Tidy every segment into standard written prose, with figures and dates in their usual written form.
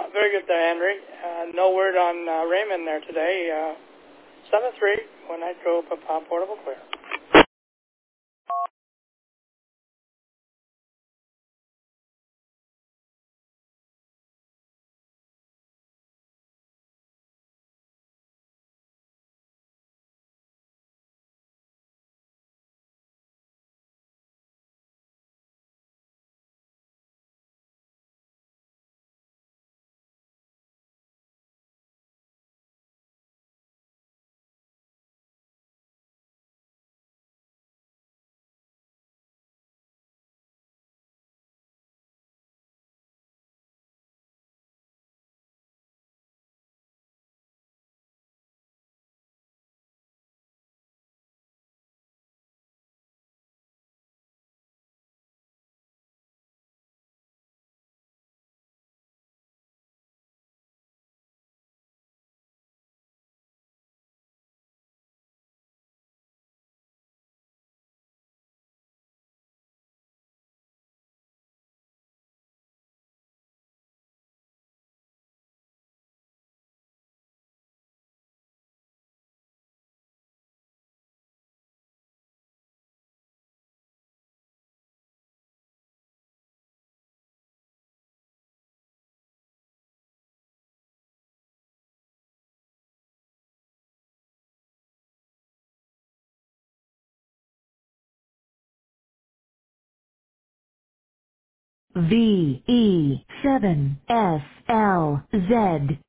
Very good there, Henry. No word on Raymond there today. 7-3 when I drove Papa Portable Clear. VE7SLZ.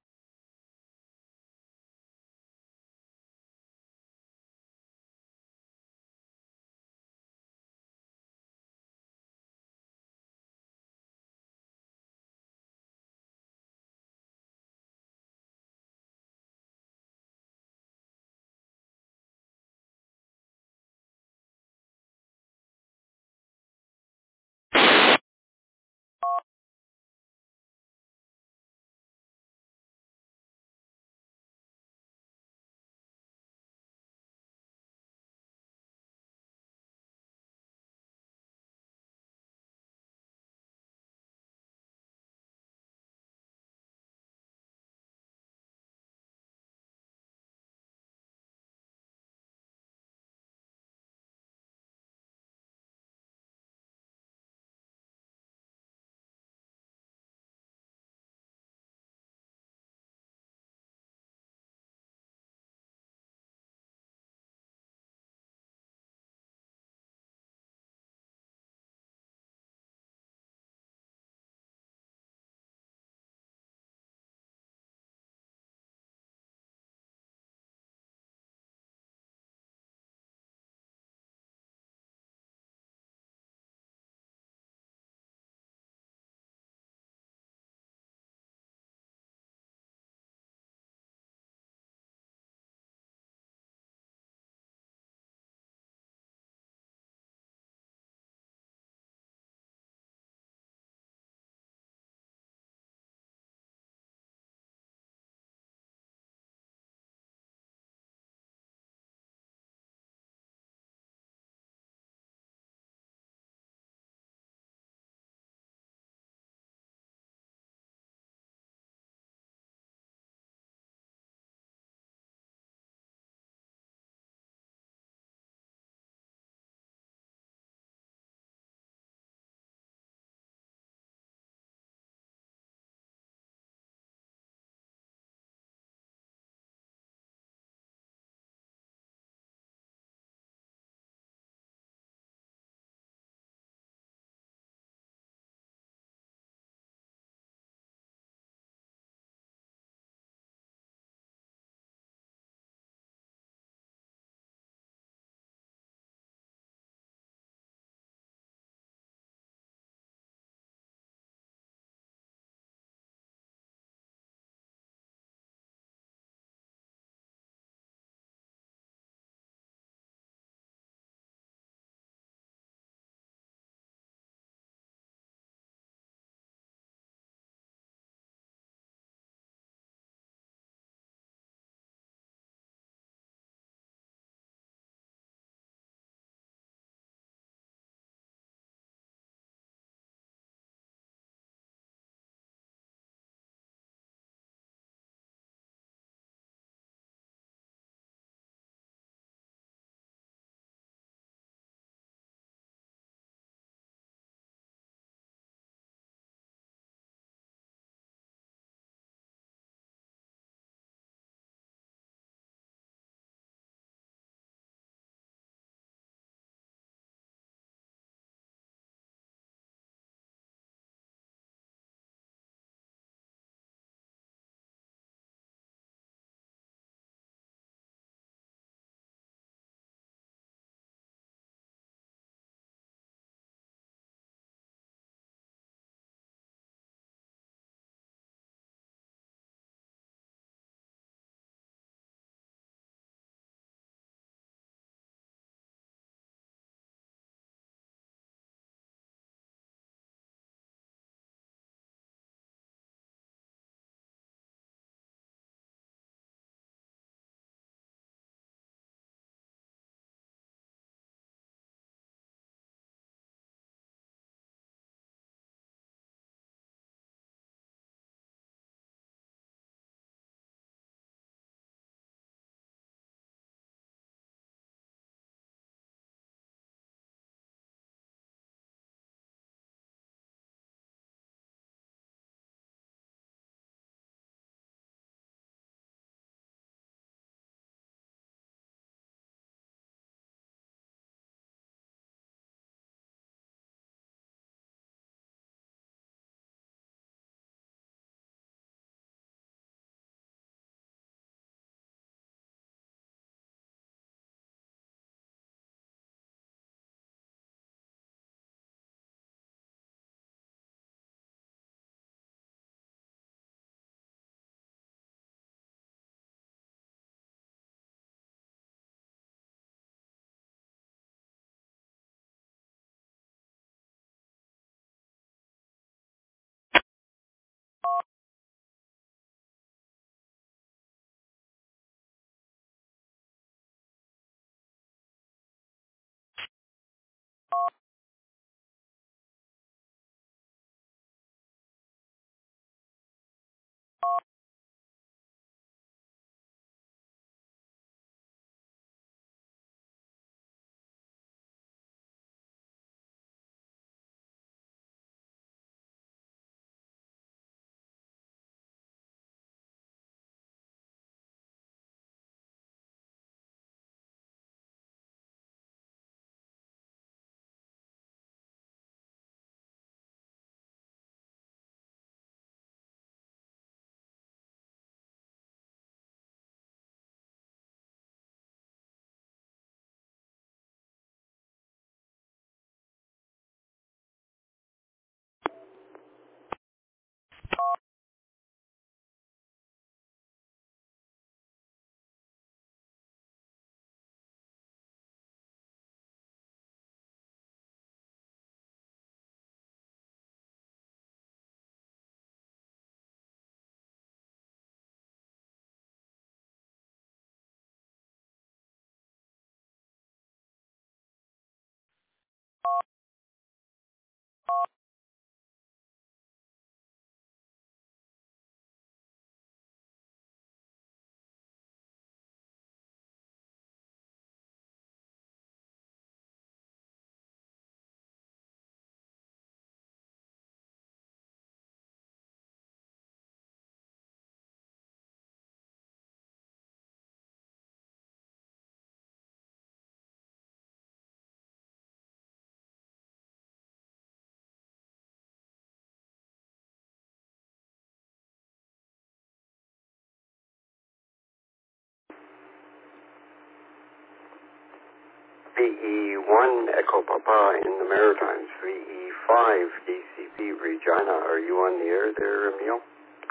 VE1 Echo Papa in the Maritimes, VE5 DCP Regina. Are you on the air there, Emil?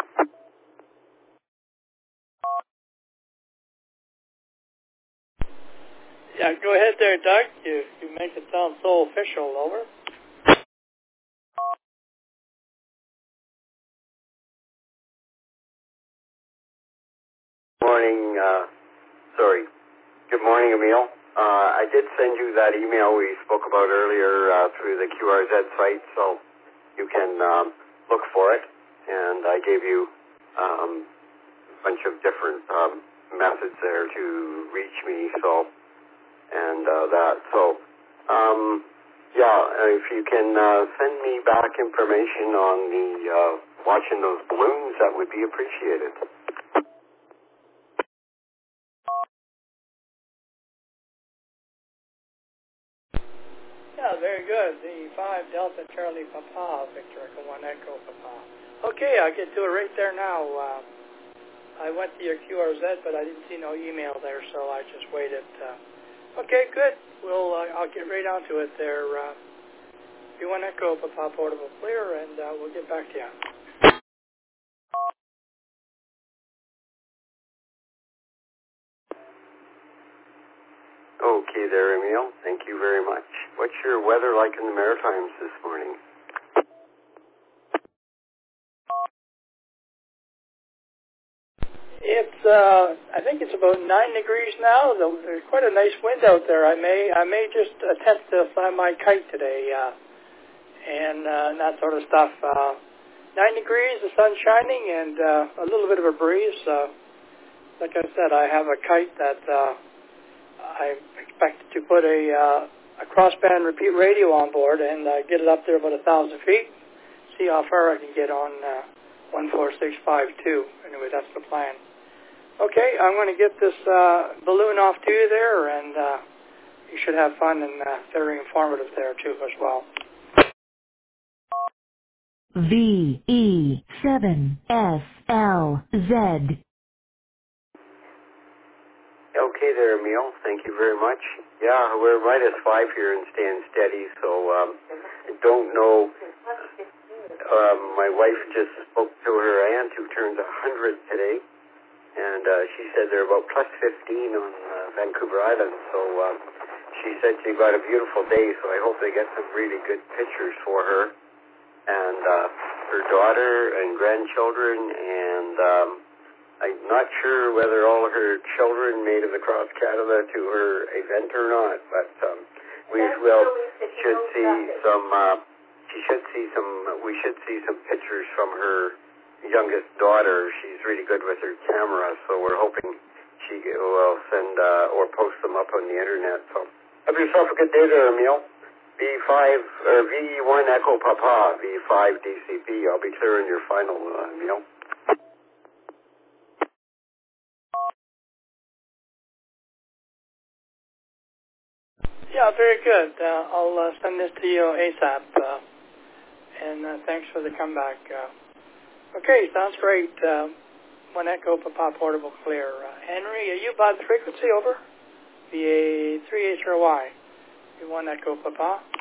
Yeah, go ahead there, Doug. You make it sound so official. Over. Morning. Good morning, Emil. I did send you that email we spoke about earlier through the QRZ site, so you can look for it. And I gave you a bunch of different methods there to reach me. If you can send me back information on the watching those balloons, that would be appreciated. Yeah, very good. The 5 Delta Charlie Papa, Victor Echo 1 Echo Papa. Okay, I'll get to it right there now. I went to your QRZ, but I didn't see no email there, so I just waited. Okay, good. I'll get right onto it there. V1 Echo Papa Portable Clear, and we'll get back to you. Okay there, Emil. Thank you very much. What's your weather like in the Maritimes this morning? It's I think it's about 9 degrees now. There's quite a nice wind out there. I may just attempt to fly my kite today, and that sort of stuff. 9 degrees, the sun's shining, and a little bit of a breeze. Like I said, I have a kite that I expect to put a crossband repeat radio on board and get it up there about 1,000 feet. See how far I can get on 14652. Anyway, that's the plan. Okay, I'm going to get this balloon off to you there, and you should have fun and very informative there too as well. VE7SLZ. Okay there, Emil. Thank you very much. Yeah, we're -5 here and staying steady, so I don't know. My wife just spoke to her aunt who turns 100 today, and she said they're about +15 on Vancouver Island, so she said she got a beautiful day, so I hope they get some really good pictures for her and her daughter and grandchildren, and I'm not sure whether all her children made it across Canada to her event or not, but we should see some pictures from her youngest daughter. She's really good with her camera, so we're hoping she will send or post them up on the internet. So have yourself a good day there, Emil. V1 Echo Papa, V5 DCP. I'll be clearing your final, Emil. Yeah, very good. I'll send this to you ASAP, and thanks for the comeback. Okay, sounds great. 1 Echo Papa Portable Clear. Henry, are you by the frequency? Over. VA3HRY. V1 Echo Papa.